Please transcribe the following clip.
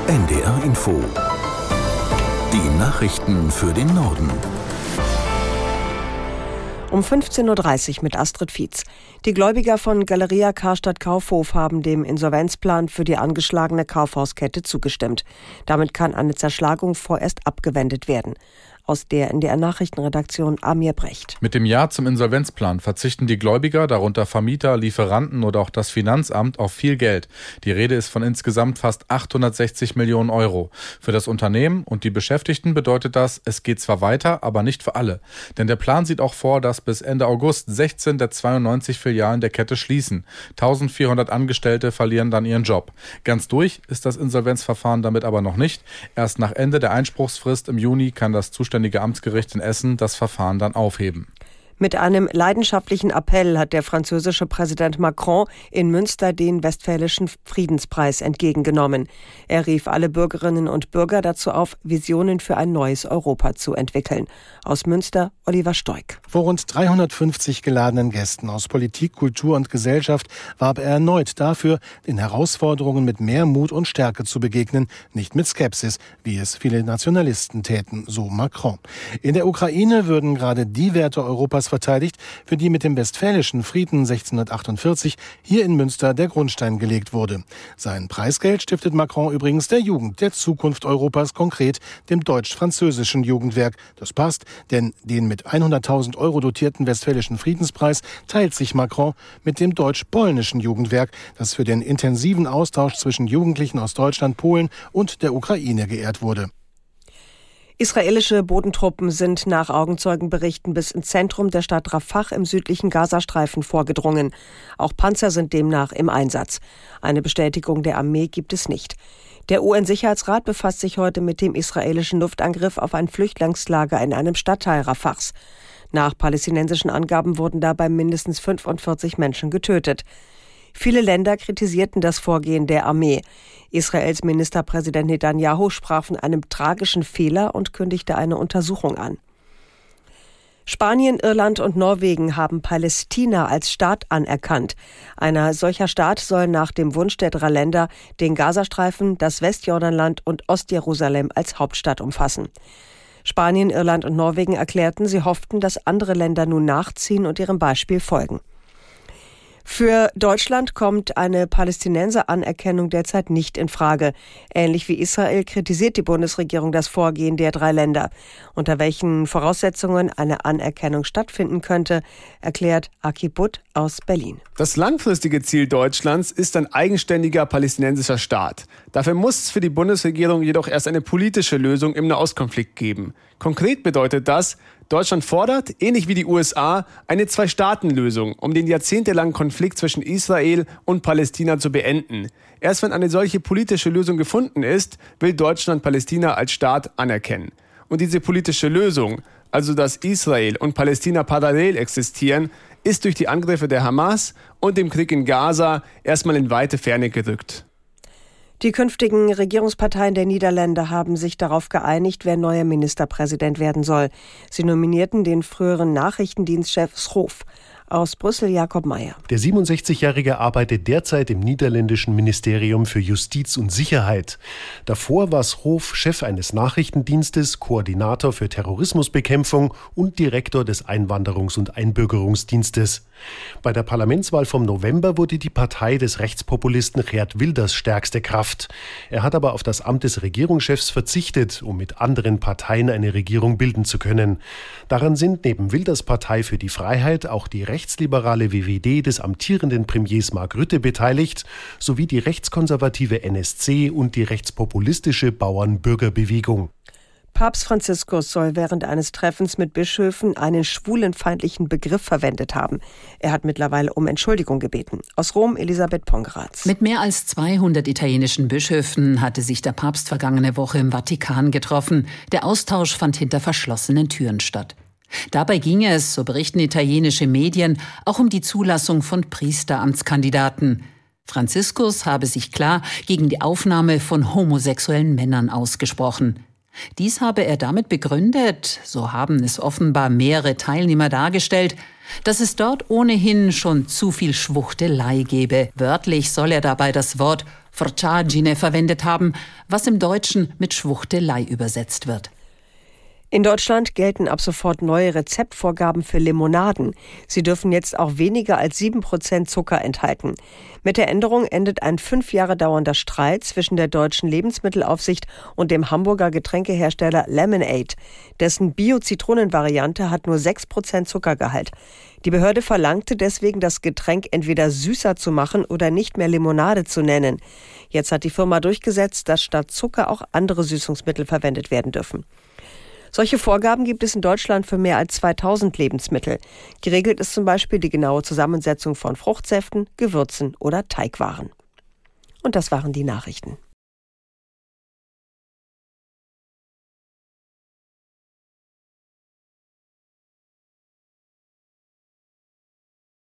NDR Info. Die Nachrichten für den Norden. Um 15.30 Uhr mit Astrid Fietz. Die Gläubiger von Galeria Karstadt Kaufhof haben dem Insolvenzplan für die angeschlagene Kaufhauskette zugestimmt. Damit kann eine Zerschlagung vorerst abgewendet werden. Aus der NDR-Nachrichtenredaktion Amir Brecht. Mit dem Ja zum Insolvenzplan verzichten die Gläubiger, darunter Vermieter, Lieferanten oder auch das Finanzamt, auf viel Geld. Die Rede ist von insgesamt fast 860 Millionen Euro. Für das Unternehmen und die Beschäftigten bedeutet das, es geht zwar weiter, aber nicht für alle. Denn der Plan sieht auch vor, dass bis Ende August 16 der 92 Filialen der Kette schließen. 1400 Angestellte verlieren dann ihren Job. Ganz durch ist das Insolvenzverfahren damit aber noch nicht. Erst nach Ende der Einspruchsfrist im Juni kann das zuständige Amtsgericht in Essen das Verfahren dann aufheben. Mit einem leidenschaftlichen Appell hat der französische Präsident Macron in Münster den Westfälischen Friedenspreis entgegengenommen. Er rief alle Bürgerinnen und Bürger dazu auf, Visionen für ein neues Europa zu entwickeln. Aus Münster, Oliver Stoik. Vor rund 350 geladenen Gästen aus Politik, Kultur und Gesellschaft warb er erneut dafür, den Herausforderungen mit mehr Mut und Stärke zu begegnen, nicht mit Skepsis, wie es viele Nationalisten täten, so Macron. In der Ukraine würden gerade die Werte Europas verteidigt, für die mit dem Westfälischen Frieden 1648 hier in Münster der Grundstein gelegt wurde. Sein Preisgeld stiftet Macron übrigens der Jugend der Zukunft Europas, konkret dem deutsch-französischen Jugendwerk. Das passt, denn den mit 100.000 Euro dotierten Westfälischen Friedenspreis teilt sich Macron mit dem deutsch-polnischen Jugendwerk, das für den intensiven Austausch zwischen Jugendlichen aus Deutschland, Polen und der Ukraine geehrt wurde. Israelische Bodentruppen sind nach Augenzeugenberichten bis ins Zentrum der Stadt Rafah im südlichen Gazastreifen vorgedrungen. Auch Panzer sind demnach im Einsatz. Eine Bestätigung der Armee gibt es nicht. Der UN-Sicherheitsrat befasst sich heute mit dem israelischen Luftangriff auf ein Flüchtlingslager in einem Stadtteil Rafahs. Nach palästinensischen Angaben wurden dabei mindestens 45 Menschen getötet. Viele Länder kritisierten das Vorgehen der Armee. Israels Ministerpräsident Netanyahu sprach von einem tragischen Fehler und kündigte eine Untersuchung an. Spanien, Irland und Norwegen haben Palästina als Staat anerkannt. Ein solcher Staat soll nach dem Wunsch der drei Länder den Gazastreifen, das Westjordanland und Ostjerusalem als Hauptstadt umfassen. Spanien, Irland und Norwegen erklärten, sie hofften, dass andere Länder nun nachziehen und ihrem Beispiel folgen. Für Deutschland kommt eine Palästinenser-Anerkennung derzeit nicht in Frage. Ähnlich wie Israel kritisiert die Bundesregierung das Vorgehen der drei Länder. Unter welchen Voraussetzungen eine Anerkennung stattfinden könnte, erklärt Aki Butt aus Berlin. Das langfristige Ziel Deutschlands ist ein eigenständiger palästinensischer Staat. Dafür muss es für die Bundesregierung jedoch erst eine politische Lösung im Nahostkonflikt geben. Konkret bedeutet das, Deutschland fordert, ähnlich wie die USA, eine Zwei-Staaten-Lösung, um den jahrzehntelangen Konflikt zwischen Israel und Palästina zu beenden. Erst wenn eine solche politische Lösung gefunden ist, will Deutschland Palästina als Staat anerkennen. Und diese politische Lösung, also dass Israel und Palästina parallel existieren, ist durch die Angriffe der Hamas und dem Krieg in Gaza erstmal in weite Ferne gerückt. Die künftigen Regierungsparteien der Niederlande haben sich darauf geeinigt, wer neuer Ministerpräsident werden soll. Sie nominierten den früheren Nachrichtendienstchef Schoof. Aus Brüssel Jakob Meyer. Der 67-Jährige arbeitet derzeit im niederländischen Ministerium für Justiz und Sicherheit. Davor war Schoof Chef eines Nachrichtendienstes, Koordinator für Terrorismusbekämpfung und Direktor des Einwanderungs- und Einbürgerungsdienstes. Bei der Parlamentswahl vom November wurde die Partei des Rechtspopulisten Geert Wilders stärkste Kraft. Er hat aber auf das Amt des Regierungschefs verzichtet, um mit anderen Parteien eine Regierung bilden zu können. Daran sind neben Wilders Partei für die Freiheit auch die rechtsliberale WWD des amtierenden Premiers Mark Rutte beteiligt, sowie die rechtskonservative NSC und die rechtspopulistische Bauern-Bürgerbewegung. Papst Franziskus soll während eines Treffens mit Bischöfen einen schwulenfeindlichen Begriff verwendet haben. Er hat mittlerweile um Entschuldigung gebeten. Aus Rom Elisabeth Pongratz. Mit mehr als 200 italienischen Bischöfen hatte sich der Papst vergangene Woche im Vatikan getroffen. Der Austausch fand hinter verschlossenen Türen statt. Dabei ging es, so berichten italienische Medien, auch um die Zulassung von Priesteramtskandidaten. Franziskus habe sich klar gegen die Aufnahme von homosexuellen Männern ausgesprochen. Dies habe er damit begründet, so haben es offenbar mehrere Teilnehmer dargestellt, dass es dort ohnehin schon zu viel Schwuchtelei gebe. Wörtlich soll er dabei das Wort Forciagine verwendet haben, was im Deutschen mit Schwuchtelei übersetzt wird. In Deutschland gelten ab sofort neue Rezeptvorgaben für Limonaden. Sie dürfen jetzt auch weniger als 7% Zucker enthalten. Mit der Änderung endet ein 5 Jahre dauernder Streit zwischen der deutschen Lebensmittelaufsicht und dem Hamburger Getränkehersteller Lemonade. Dessen Bio-Zitronen-Variante hat nur 6% Zuckergehalt. Die Behörde verlangte deswegen, das Getränk entweder süßer zu machen oder nicht mehr Limonade zu nennen. Jetzt hat die Firma durchgesetzt, dass statt Zucker auch andere Süßungsmittel verwendet werden dürfen. Solche Vorgaben gibt es in Deutschland für mehr als 2000 Lebensmittel. Geregelt ist zum Beispiel die genaue Zusammensetzung von Fruchtsäften, Gewürzen oder Teigwaren. Und das waren die Nachrichten.